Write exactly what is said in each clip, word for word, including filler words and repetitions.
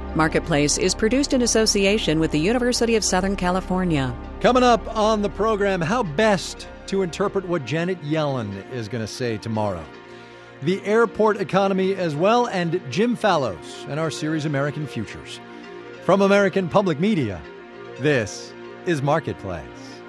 Marketplace is produced in association with the University of Southern California. Coming up on the program, how best to interpret what Janet Yellen is going to say tomorrow. The airport economy as well, and Jim Fallows and our series American Futures. From American Public Media, this is Marketplace.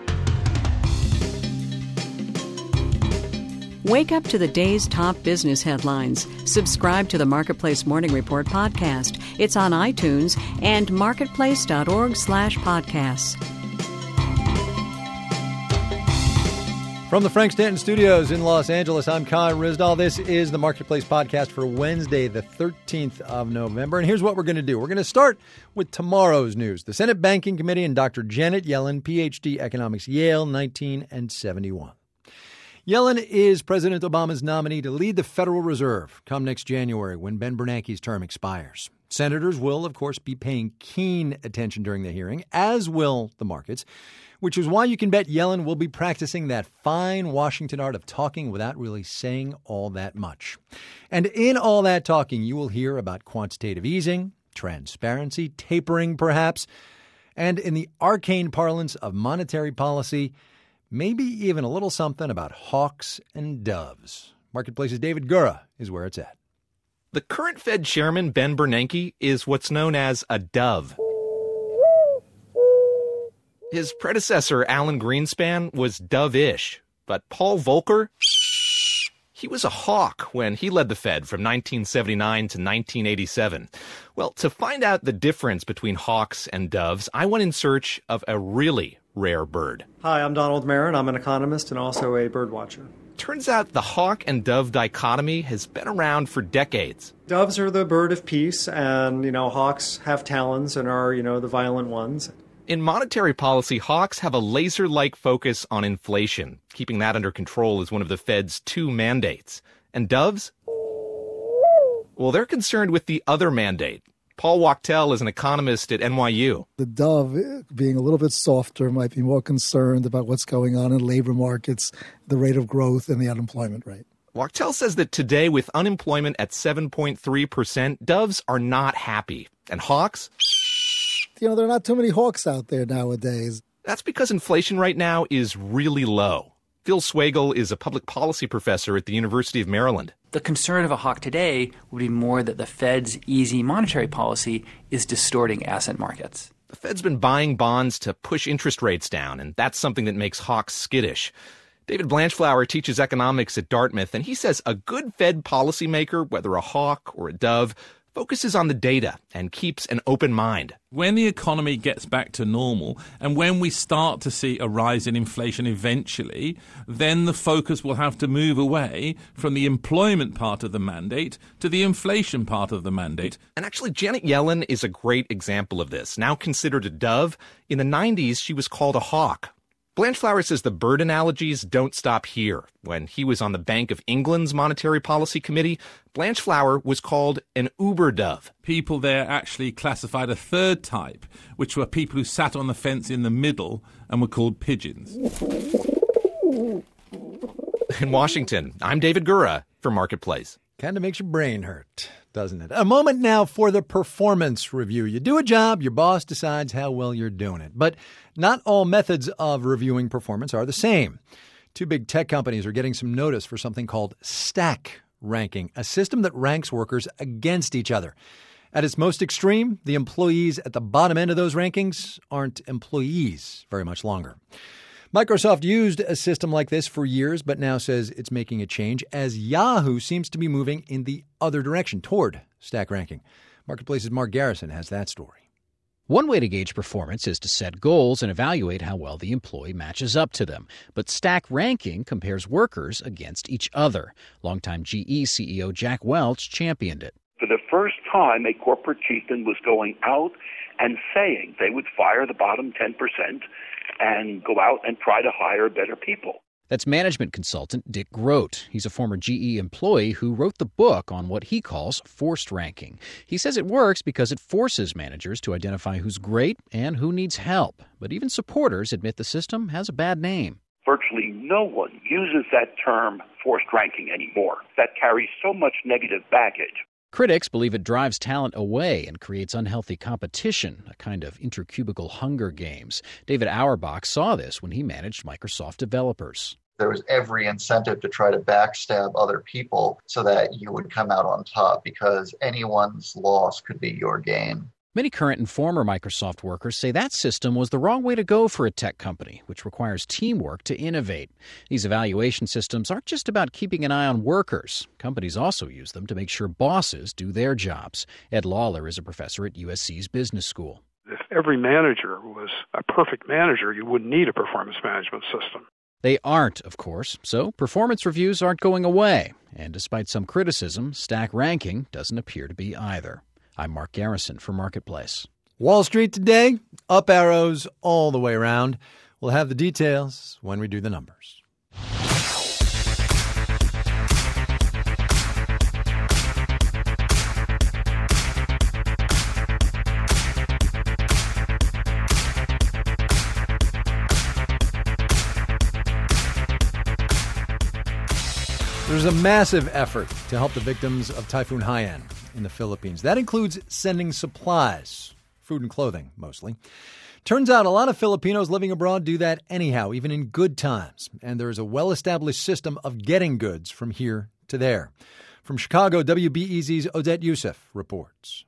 Wake up to the day's top business headlines. Subscribe to the Marketplace Morning Report podcast. It's on iTunes and marketplace.org slash podcasts. From the Frank Stanton Studios in Los Angeles, I'm Kai Ryssdal. This is the Marketplace podcast for Wednesday, the thirteenth of November. And here's what we're going to do. We're going to start with tomorrow's news. The Senate Banking Committee and Doctor Janet Yellen, P H D, Economics, Yale, nineteen seventy-one. Yellen is President Obama's nominee to lead the Federal Reserve come next January when Ben Bernanke's term expires. Senators will, of course, be paying keen attention during the hearing, as will the markets, which is why you can bet Yellen will be practicing that fine Washington art of talking without really saying all that much. And in all that talking, you will hear about quantitative easing, transparency, tapering perhaps, and in the arcane parlance of monetary policy, maybe even a little something about hawks and doves. Marketplace's David Gura is where it's at. The current Fed chairman, Ben Bernanke, is what's known as a dove. His predecessor, Alan Greenspan, was dove-ish. But Paul Volcker, he was a hawk when he led the Fed from nineteen seventy-nine to nineteen eighty-seven. Well, to find out the difference between hawks and doves, I went in search of a really rare bird. Hi, I'm Donald Marin. I'm an economist and also a bird watcher. Turns out the hawk and dove dichotomy has been around for decades. Doves are the bird of peace, and, you know, hawks have talons and are, you know, the violent ones. In monetary policy, hawks have a laser-like focus on inflation. Keeping that under control is one of the Fed's two mandates. And doves? Well, they're concerned with the other mandate. Paul Wachtel is an economist at N Y U. The dove, being a little bit softer, might be more concerned about what's going on in labor markets, the rate of growth, and the unemployment rate. Wachtel says that today, with unemployment at seven point three percent, doves are not happy. And hawks? You know, there are not too many hawks out there nowadays. That's because inflation right now is really low. Phil Swagel is a public policy professor at the University of Maryland. The concern of a hawk today would be more that the Fed's easy monetary policy is distorting asset markets. The Fed's been buying bonds to push interest rates down, and that's something that makes hawks skittish. David Blanchflower teaches economics at Dartmouth, and he says a good Fed policymaker, whether a hawk or a dove, focuses on the data and keeps an open mind. When the economy gets back to normal and when we start to see a rise in inflation eventually, then the focus will have to move away from the employment part of the mandate to the inflation part of the mandate. And actually, Janet Yellen is a great example of this. Now considered a dove, in the nineties, she was called a hawk. Blanchflower says the bird analogies don't stop here. When he was on the Bank of England's Monetary Policy Committee, Blanchflower was called an uber dove. People there actually classified a third type, which were people who sat on the fence in the middle and were called pigeons. In Washington, I'm David Gura for Marketplace. Kind of makes your brain hurt, doesn't it? A moment now for the performance review. You do a job, your boss decides how well you're doing it. But not all methods of reviewing performance are the same. Two big tech companies are getting some notice for something called stack ranking, a system that ranks workers against each other. At its most extreme, the employees at the bottom end of those rankings aren't employees very much longer. Microsoft used a system like this for years, but now says it's making a change as Yahoo seems to be moving in the other direction, toward stack ranking. Marketplace's Mark Garrison has that story. One way to gauge performance is to set goals and evaluate how well the employee matches up to them. But stack ranking compares workers against each other. Longtime G E C E O Jack Welch championed it. For the first time, a corporate chieftain was going out and saying they would fire the bottom ten percent and go out and try to hire better people. That's management consultant Dick Grote. He's a former G E employee who wrote the book on what he calls forced ranking. He says it works because it forces managers to identify who's great and who needs help. But even supporters admit the system has a bad name. Virtually no one uses that term forced ranking anymore. That carries so much negative baggage. Critics believe it drives talent away and creates unhealthy competition, a kind of intercubicle Hunger Games. David Auerbach saw this when he managed Microsoft developers. There was every incentive to try to backstab other people so that you would come out on top, because anyone's loss could be your gain. Many current and former Microsoft workers say that system was the wrong way to go for a tech company, which requires teamwork to innovate. These evaluation systems aren't just about keeping an eye on workers. Companies also use them to make sure bosses do their jobs. Ed Lawler is a professor at U S C's Business School. If every manager was a perfect manager, you wouldn't need a performance management system. They aren't, of course, so performance reviews aren't going away. And despite some criticism, stack ranking doesn't appear to be either. I'm Mark Garrison for Marketplace. Wall Street today, up arrows all the way around. We'll have the details when we do the numbers. There's a massive effort to help the victims of Typhoon Haiyan in the Philippines. That includes sending supplies, food and clothing mostly. Turns out a lot of Filipinos living abroad do that anyhow, even in good times. And there is a well-established system of getting goods from here to there. From Chicago, W B E Z's Odette Youssef reports.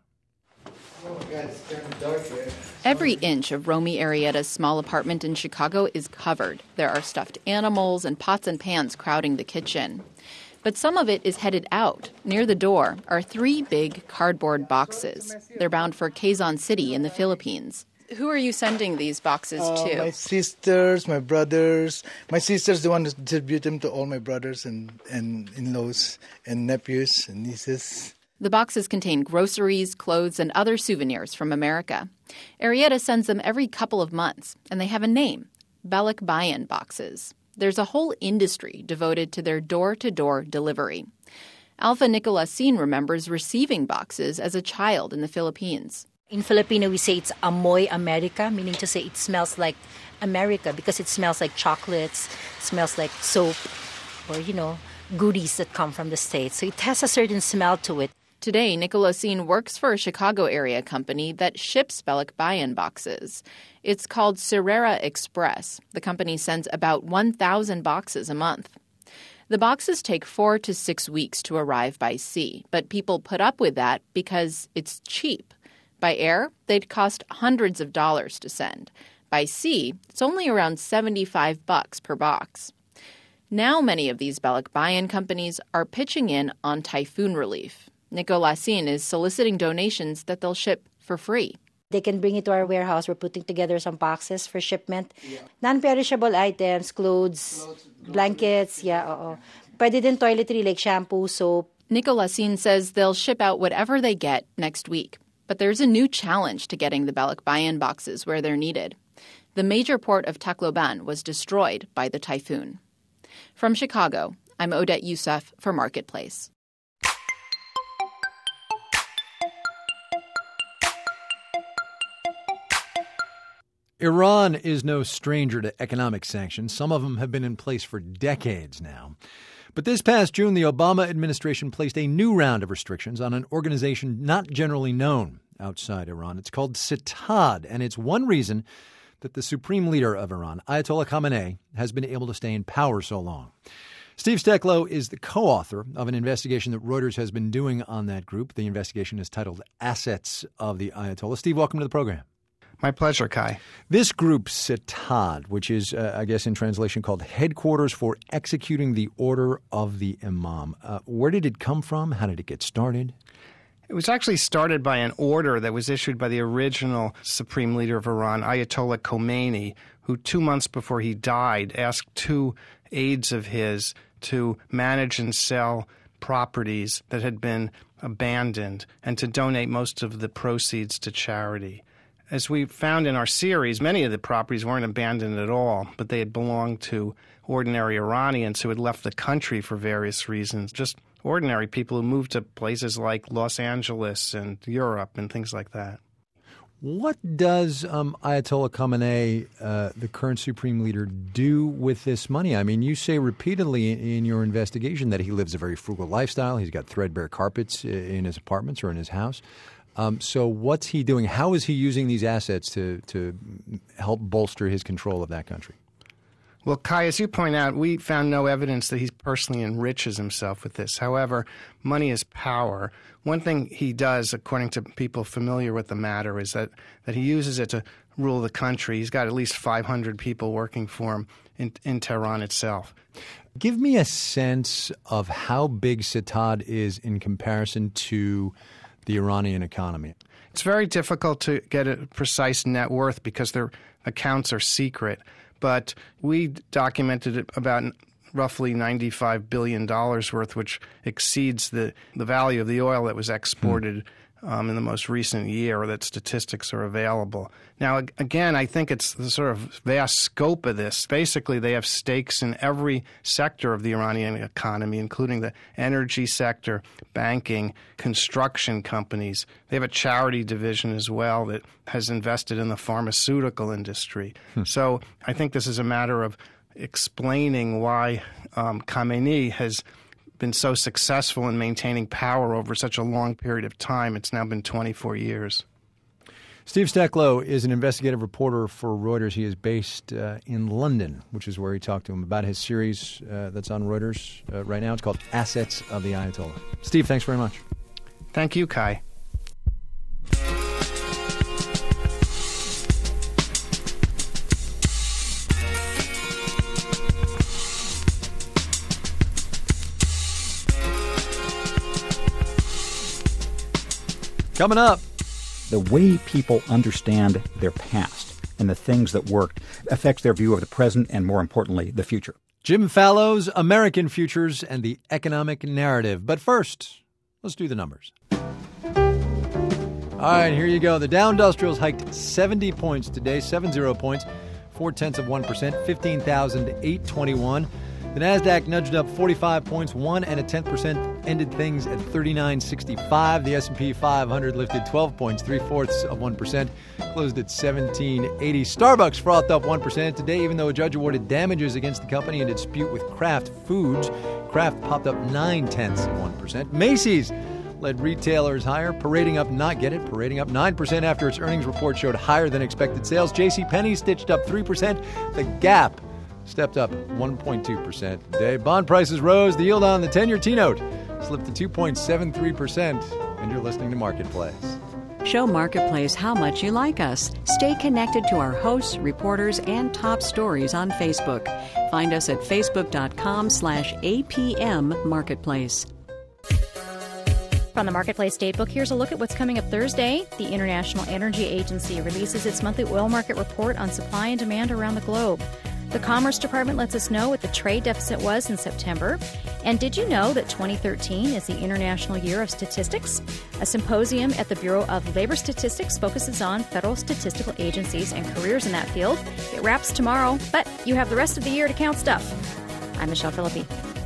Oh my God, it's kind of dark here. Every inch of Romy Arrieta's small apartment in Chicago is covered. There are stuffed animals and pots and pans crowding the kitchen. But some of it is headed out. Near the door are three big cardboard boxes. They're bound for Quezon City in the Philippines. Who are you sending these boxes uh, to? My sisters, my brothers. My sisters, the one to distribute them to all my brothers and, and in-laws and nephews and nieces. The boxes contain groceries, clothes, and other souvenirs from America. Arrieta sends them every couple of months, and they have a name, Balikbayan boxes. There's a whole industry devoted to their door-to-door delivery. Alpha Nicolasin remembers receiving boxes as a child in the Philippines. In Filipino, we say it's amoy America, meaning to say it smells like America because it smells like chocolates, smells like soap, or, you know, goodies that come from the States. So it has a certain smell to it. Today, Nicolasin works for a Chicago area company that ships Balikbayan boxes. It's called Serrera Express. The company sends about one thousand boxes a month. The boxes take four to six weeks to arrive by sea, but people put up with that because it's cheap. By air, they'd cost hundreds of dollars to send. By sea, it's only around seventy-five bucks per box. Now many of these Balikbayan companies are pitching in on typhoon relief. Nicolasin is soliciting donations that they'll ship for free. They can bring it to our warehouse. We're putting together some boxes for shipment. Yeah. Non-perishable items, clothes, clothes blankets, yeah, oo. Pwede din toiletry like shampoo, soap. Nicolasin says they'll ship out whatever they get next week. But there's a new challenge to getting the Balikbayan boxes where they're needed. The major port of Tacloban was destroyed by the typhoon. From Chicago, I'm Odette Youssef for Marketplace. Iran is no stranger to economic sanctions. Some of them have been in place for decades now. But this past June, the Obama administration placed a new round of restrictions on an organization not generally known outside Iran. It's called Sitad, and it's one reason that the supreme leader of Iran, Ayatollah Khamenei, has been able to stay in power so long. Steve Steklow is the co-author of an investigation that Reuters has been doing on that group. The investigation is titled Assets of the Ayatollah. Steve, welcome to the program. My pleasure, Kai. This group, Sitad, which is, uh, I guess in translation, called Headquarters for Executing the Order of the Imam. Uh, where did it come from? How did it get started? It was actually started by an order that was issued by the original supreme leader of Iran, Ayatollah Khomeini, who two months before he died asked two aides of his to manage and sell properties that had been abandoned and to donate most of the proceeds to charity. As we found in our series, many of the properties weren't abandoned at all, but they had belonged to ordinary Iranians who had left the country for various reasons, just ordinary people who moved to places like Los Angeles and Europe and things like that. What does um, Ayatollah Khamenei, uh, the current supreme leader, do with this money? I mean, you say repeatedly in, in your investigation that he lives a very frugal lifestyle. He's got threadbare carpets in his apartments or in his house. Um, so what's he doing? How is he using these assets to, to help bolster his control of that country? Well, Kai, as you point out, we found no evidence that he personally enriches himself with this. However, money is power. One thing he does, according to people familiar with the matter, is that, that he uses it to rule the country. He's got at least five hundred people working for him in, in Tehran itself. Give me a sense of how big Satad is in comparison to the Iranian economy. It's very difficult to get a precise net worth because their accounts are secret. But we documented about roughly ninety-five billion dollars worth, which exceeds the, the value of the oil that was exported um, in the most recent year. That statistics are available. Now, again, I think it's the sort of vast scope of this. Basically, they have stakes in every sector of the Iranian economy, including the energy sector, banking, construction companies. They have a charity division as well that has invested in the pharmaceutical industry. Hmm. So I think this is a matter of explaining why um, Khamenei has been so successful in maintaining power over such a long period of time. It's now been twenty-four years. Steve Stecklow is an investigative reporter for Reuters. He is based uh, in London, which is where he talked to him about his series uh, that's on Reuters uh, right now. It's called Assets of the Ayatollah. Steve, thanks very much. Thank you, Kai. Coming up, the way people understand their past and the things that worked affects their view of the present and, more importantly, the future. Jim Fallow's American Futures and the Economic Narrative. But first, let's do the numbers. All right, here you go. The Dow Industrials hiked seventy points today, seventy points, four-tenths of one percent, fifteen thousand eight hundred twenty-one. The NASDAQ nudged up forty-five points, one and a tenth percent, ended things at thirty-nine sixty-five. The S and P five hundred lifted twelve points, three-fourths of one percent, closed at seventeen eighty. Starbucks frothed up one percent today, even though a judge awarded damages against the company in a dispute with Kraft Foods. Kraft popped up nine-tenths of one percent. Macy's led retailers higher, parading up, not get it, parading up nine percent after its earnings report showed higher than expected sales. JCPenney stitched up three percent. The Gap stepped up one point two percent today. Bond prices rose. The yield on the ten-year T-note slipped to two point seven three percent. And you're listening to Marketplace. Show Marketplace how much you like us. Stay connected to our hosts, reporters, and top stories on Facebook. Find us at facebook.com slash APM Marketplace. From the Marketplace Datebook, here's a look at what's coming up Thursday. The International Energy Agency releases its monthly oil market report on supply and demand around the globe. The Commerce Department lets us know what the trade deficit was in September. And did you know that twenty thirteen is the International Year of Statistics? A symposium at the Bureau of Labor Statistics focuses on federal statistical agencies and careers in that field. It wraps tomorrow, but you have the rest of the year to count stuff. I'm Michelle Philippi.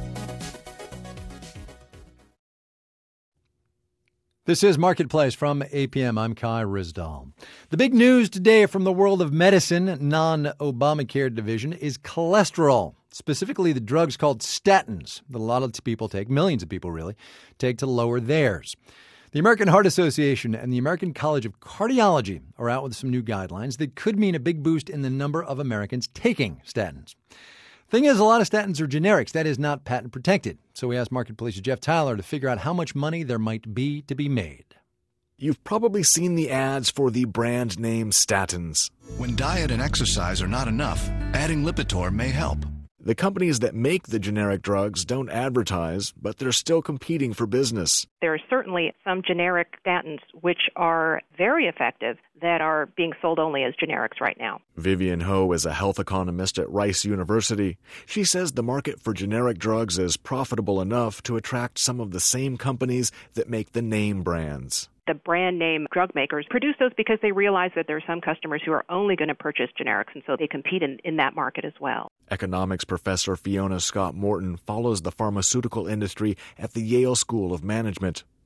This is Marketplace from A P M. I'm Kai Rizdal. The big news today from the world of medicine, non-Obamacare division, is cholesterol, specifically the drugs called statins that a lot of people take, millions of people really, take to lower theirs. The American Heart Association and the American College of Cardiology are out with some new guidelines that could mean a big boost in the number of Americans taking statins. Thing is, a lot of statins are generics. That is not patent protected. So we asked Marketplace's Jeff Tyler to figure out how much money there might be to be made. You've probably seen the ads for the brand name statins. When diet and exercise are not enough, adding Lipitor may help. The companies that make the generic drugs don't advertise, but they're still competing for business. There are certainly some generic statins which are very effective that are being sold only as generics right now. Vivian Ho is a health economist at Rice University. She says the market for generic drugs is profitable enough to attract some of the same companies that make the name brands. The brand name drug makers produce those because they realize that there are some customers who are only going to purchase generics, and so they compete in, in that market as well. Economics professor Fiona Scott Morton follows the pharmaceutical industry at the Yale School of Management.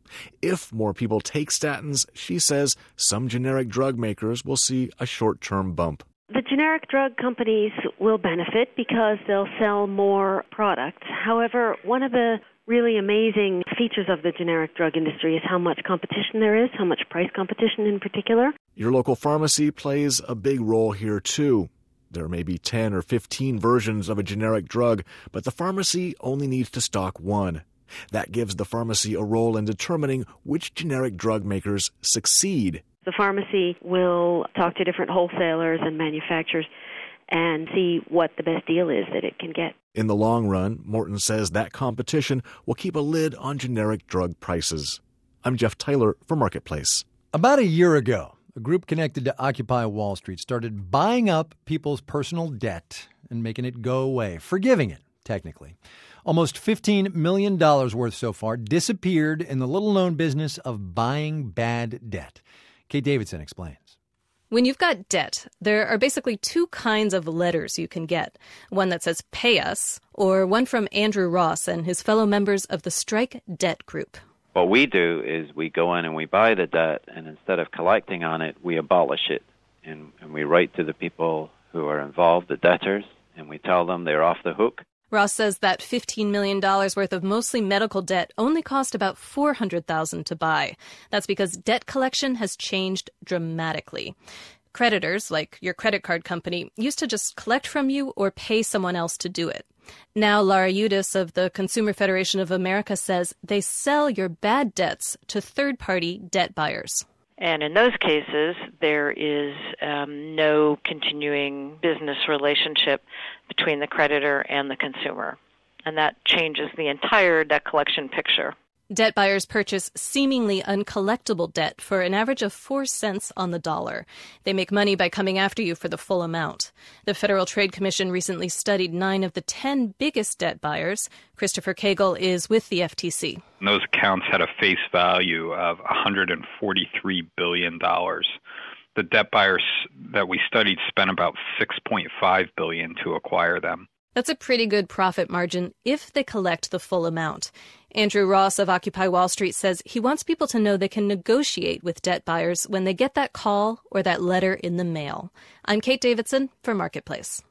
If more people take statins, she says some generic drug makers will see a short-term bump. The generic drug companies will benefit because they'll sell more products. However, one of the really amazing features of the generic drug industry is how much competition there is, how much price competition in particular. Your local pharmacy plays a big role here, too. There may be ten or fifteen versions of a generic drug, but the pharmacy only needs to stock one. That gives the pharmacy a role in determining which generic drug makers succeed. The pharmacy will talk to different wholesalers and manufacturers and see what the best deal is that it can get. In the long run, Morton says that competition will keep a lid on generic drug prices. I'm Jeff Tyler for Marketplace. About a year ago, a group connected to Occupy Wall Street started buying up people's personal debt and making it go away, forgiving it, technically. Almost fifteen million dollars worth so far disappeared in the little-known business of buying bad debt. Kate Davidson explains. When you've got debt, there are basically two kinds of letters you can get. One that says, pay us, or one from Andrew Ross and his fellow members of the Strike Debt Group. What we do is we go in and we buy the debt, and instead of collecting on it, we abolish it. And, and we write to the people who are involved, the debtors, and we tell them they're off the hook. Ross says that fifteen million dollars worth of mostly medical debt only cost about four hundred thousand dollars to buy. That's because debt collection has changed dramatically. Creditors, like your credit card company, used to just collect from you or pay someone else to do it. Now, Lara Udis of the Consumer Federation of America says they sell your bad debts to third-party debt buyers. And in those cases, there is um, no continuing business relationship between the creditor and the consumer. And that changes the entire debt collection picture. Debt buyers purchase seemingly uncollectible debt for an average of four cents on the dollar. They make money by coming after you for the full amount. The Federal Trade Commission recently studied nine of the ten biggest debt buyers. Christopher Cagle is with the F T C. Those accounts had a face value of one hundred forty-three billion dollars. The debt buyers that we studied spent about six point five billion dollars to acquire them. That's a pretty good profit margin if they collect the full amount. Andrew Ross of Occupy Wall Street says he wants people to know they can negotiate with debt buyers when they get that call or that letter in the mail. I'm Kate Davidson for Marketplace.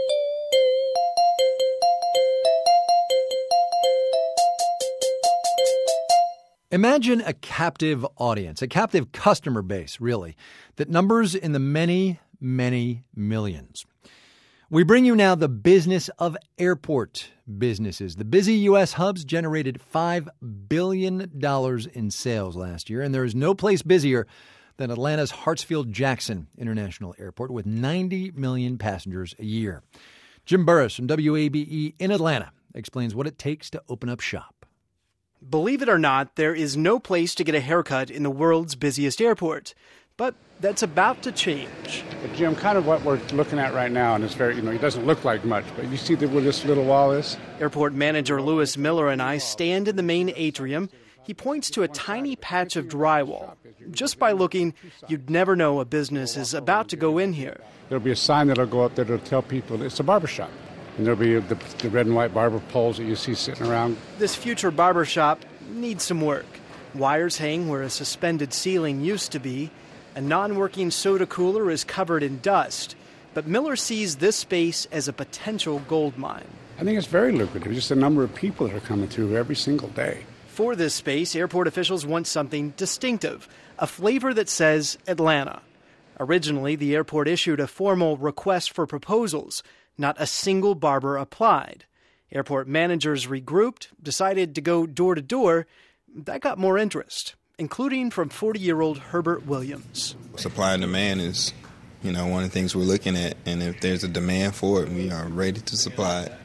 Imagine a captive audience, a captive customer base, really, that numbers in the many, many millions. We bring you now the business of airport businesses. The busy U S hubs generated five billion dollars in sales last year, and there is no place busier than Atlanta's Hartsfield-Jackson International Airport with ninety million passengers a year. Jim Burris from W A B E in Atlanta explains what it takes to open up shop. Believe it or not, there is no place to get a haircut in the world's busiest airport. But that's about to change. But Jim, kind of what we're looking at right now, and it's very, you know, it doesn't look like much, but you see that where this little wall is? Airport manager Lewis Miller and I stand in the main atrium. He points to a tiny patch of drywall. Just by looking, you'd never know a business is about to go in here. There'll be a sign that'll go up there that'll tell people it's a barbershop. And there'll be the, the red and white barber poles that you see sitting around. This future barbershop needs some work. Wires hang where a suspended ceiling used to be. A non-working soda cooler is covered in dust, but Miller sees this space as a potential gold mine. I think it's very lucrative, just the number of people that are coming through every single day. For this space, airport officials want something distinctive, a flavor that says Atlanta. Originally, the airport issued a formal request for proposals. Not a single barber applied. Airport managers regrouped, decided to go door to door. That got more interest, including from forty-year-old Herbert Williams. Supply and demand is, you know, one of the things we're looking at, and if there's a demand for it, we are ready to supply it.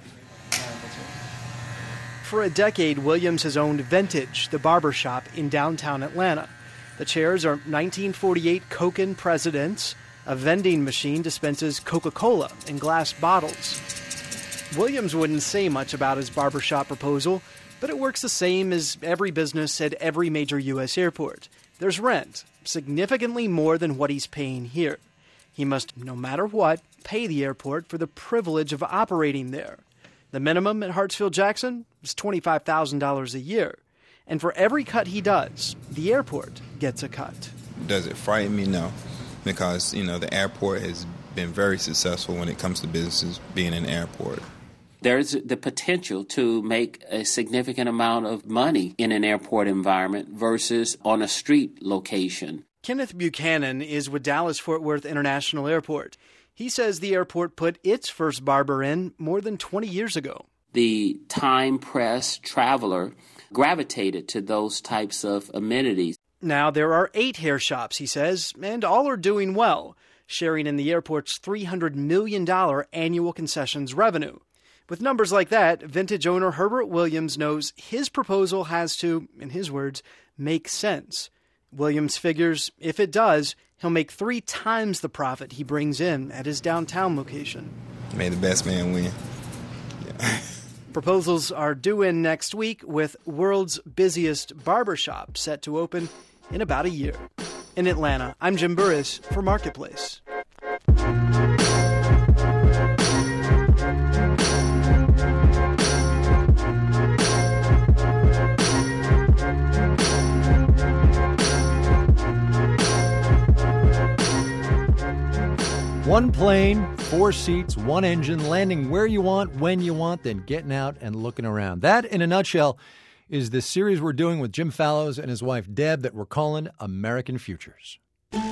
For a decade, Williams has owned Vintage, the barbershop in downtown Atlanta. The chairs are nineteen forty-eight Koken Presidents. A vending machine dispenses Coca-Cola in glass bottles. Williams wouldn't say much about his barbershop proposal, but it works the same as every business at every major U S airport. There's rent, significantly more than what he's paying here. He must, no matter what, pay the airport for the privilege of operating there. The minimum at Hartsfield-Jackson is twenty-five thousand dollars a year. And for every cut he does, the airport gets a cut. Does it frighten me? No, because, you know, the airport has been very successful when it comes to businesses being an airport. There's the potential to make a significant amount of money in an airport environment versus on a street location. Kenneth Buchanan is with Dallas-Fort Worth International Airport. He says the airport put its first barber in more than twenty years ago. The time-pressed traveler gravitated to those types of amenities. Now there are eight hair shops, he says, and all are doing well, sharing in the airport's three hundred million dollars annual concessions revenue. With numbers like that, Vintage owner Herbert Williams knows his proposal has to, in his words, make sense. Williams figures if it does, he'll make three times the profit he brings in at his downtown location. May the best man win. Yeah. Proposals are due in next week, with world's busiest barbershop set to open in about a year. In Atlanta, I'm Jim Burris for Marketplace. One plane, four seats, one engine, landing where you want, when you want, then getting out and looking around. That, in a nutshell, is the series we're doing with Jim Fallows and his wife Deb that we're calling American Futures. Where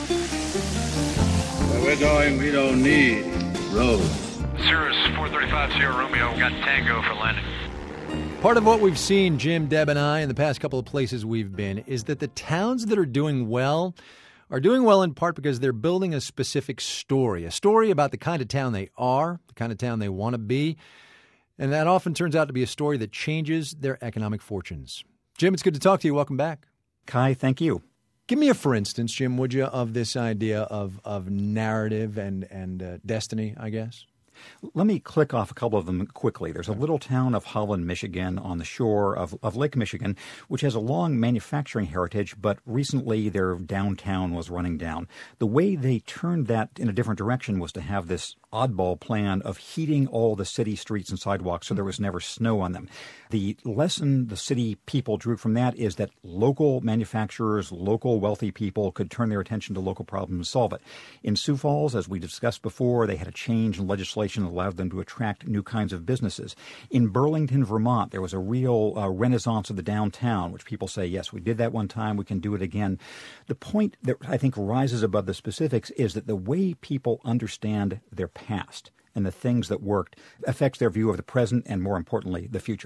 we're going, we don't need roads. Cirrus four thirty-five Sierra Romeo, got Tango for landing. Part of what we've seen, Jim, Deb, and I, in the past couple of places we've been, is that the towns that are doing well are doing well in part because they're building a specific story, a story about the kind of town they are, the kind of town they want to be, and that often turns out to be a story that changes their economic fortunes. Jim, it's good to talk to you. Welcome back. Kai, thank you. Give me a for instance, Jim, would you, of this idea of, of narrative and, and uh, destiny, I guess? Let me click off a couple of them quickly. There's a little town of Holland, Michigan, on the shore of, of Lake Michigan, which has a long manufacturing heritage, but recently their downtown was running down. The way they turned that in a different direction was to have this oddball plan of heating all the city streets and sidewalks so there was never snow on them. The lesson the city people drew from that is that local manufacturers, local wealthy people could turn their attention to local problems and solve it. In Sioux Falls, as we discussed before, they had a change in legislation that allowed them to attract new kinds of businesses. In Burlington, Vermont, there was a real uh, renaissance of the downtown, which people say, yes, we did that one time, we can do it again. The point that I think rises above the specifics is that the way people understand their past and the things that worked affects their view of the present and, more importantly, the future.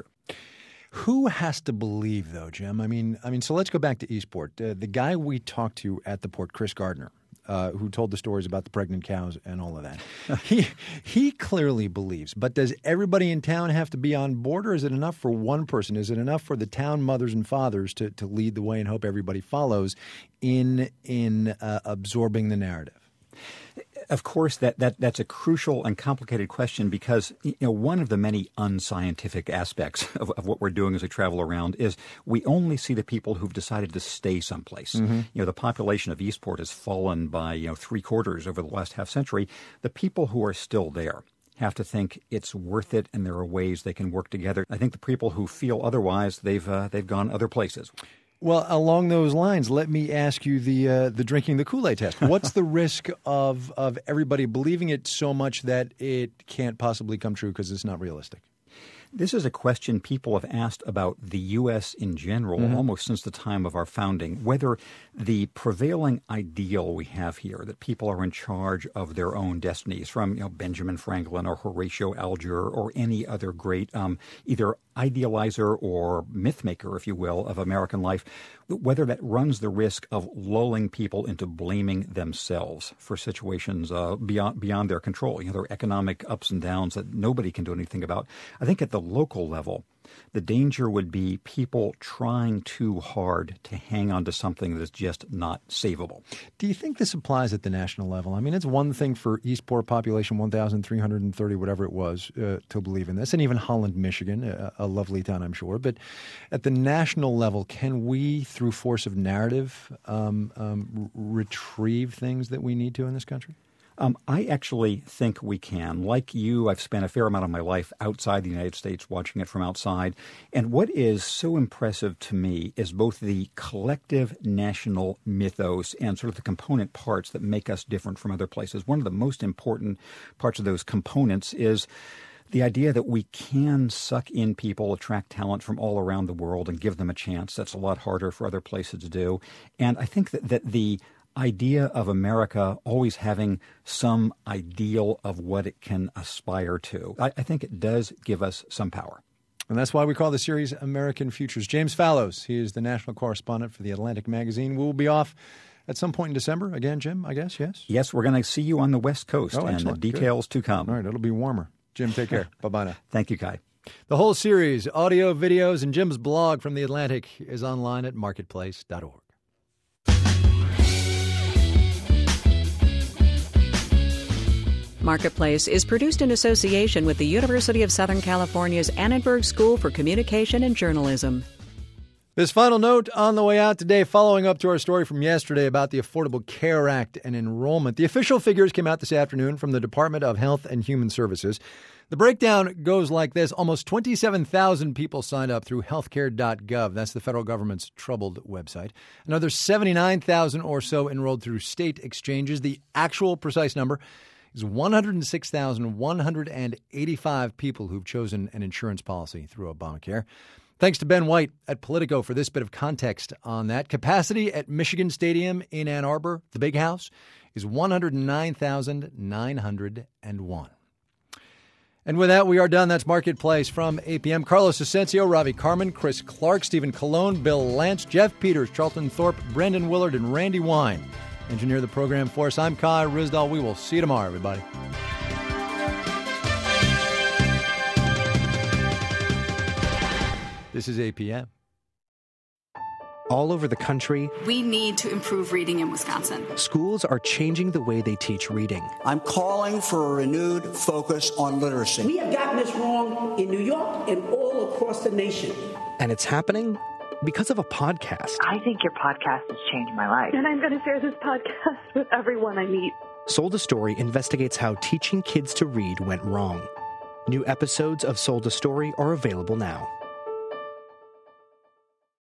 Who has to believe, though, Jim? I mean, I mean, so let's go back to Eastport. Uh, the guy we talked to at the port, Chris Gardner, uh, who told the stories about the pregnant cows and all of that, he he clearly believes. But does everybody in town have to be on board, or is it enough for one person? Is it enough for the town mothers and fathers to, to lead the way and hope everybody follows in in uh, absorbing the narrative? Of course, that, that that's a crucial and complicated question because, you know, one of the many unscientific aspects of, of what we're doing as we travel around is we only see the people who've decided to stay someplace. Mm-hmm. You know, the population of Eastport has fallen by, you know, three quarters over the last half century. The people who are still there have to think it's worth it and there are ways they can work together. I think the people who feel otherwise, they've uh, they've gone other places. Well, along those lines, let me ask you the uh, the drinking the Kool-Aid test. What's the risk of of everybody believing it so much that it can't possibly come true because it's not realistic? This is a question people have asked about the U S in general mm-hmm. almost since the time of our founding, whether the prevailing ideal we have here, that people are in charge of their own destinies, from you know, Benjamin Franklin or Horatio Alger or any other great um, either idealizer or myth maker, if you will, of American life, whether that runs the risk of lulling people into blaming themselves for situations uh, beyond beyond their control. You know, there are economic ups and downs that nobody can do anything about. I think at the local level, the danger would be people trying too hard to hang on to something that is just not savable. Do you think this applies at the national level? I mean, it's one thing for Eastport population, one thousand three hundred thirty, whatever it was, uh, to believe in this, and even Holland, Michigan, a, a lovely town, I'm sure. But at the national level, can we, through force of narrative, um, um, r- retrieve things that we need to in this country? Um, I actually think we can. Like you, I've spent a fair amount of my life outside the United States watching it from outside. And what is so impressive to me is both the collective national mythos and sort of the component parts that make us different from other places. One of the most important parts of those components is the idea that we can suck in people, attract talent from all around the world and give them a chance. That's a lot harder for other places to do. And I think that, that the idea of America always having some ideal of what it can aspire to, I, I think it does give us some power. And that's why we call the series American Futures. James Fallows, he is the national correspondent for The Atlantic magazine. We'll be off at some point in December. Again, Jim, I guess, yes? Yes, we're going to see you on the West Coast, oh, and the details Good. to come. All right, it'll be warmer. Jim, take care. Bye-bye now. Thank you, Kai. The whole series, audio, videos, and Jim's blog from The Atlantic is online at marketplace dot org. Marketplace is produced in association with the University of Southern California's Annenberg School for Communication and Journalism. This final note on the way out today, following up to our story from yesterday about the Affordable Care Act and enrollment. The official figures came out this afternoon from the Department of Health and Human Services. The breakdown goes like this. Almost twenty-seven thousand people signed up through healthcare dot gov. That's the federal government's troubled website. Another seventy-nine thousand or so enrolled through state exchanges. The actual precise number is one hundred six thousand one hundred eighty-five people who've chosen an insurance policy through Obamacare. Thanks to Ben White at Politico for this bit of context on that. Capacity at Michigan Stadium in Ann Arbor, the Big House, is one hundred nine thousand nine hundred one. And with that, we are done. That's Marketplace from A P M. Carlos Asensio, Ravi Carmen, Chris Clark, Stephen Colon, Bill Lance, Jeff Peters, Charlton Thorpe, Brendan Willard, and Randy Wine. Engineer the program for us. I'm Kai Rizdal. We will see you tomorrow, everybody. This is A P M. All over the country, we need to improve reading in Wisconsin. Schools are changing the way they teach reading. I'm calling for a renewed focus on literacy. We have gotten this wrong in New York and all across the nation. And it's happening because of a podcast. I think your podcast has changed my life. And I'm going to share this podcast with everyone I meet. Sold a Story investigates how teaching kids to read went wrong. New episodes of Sold a Story are available now.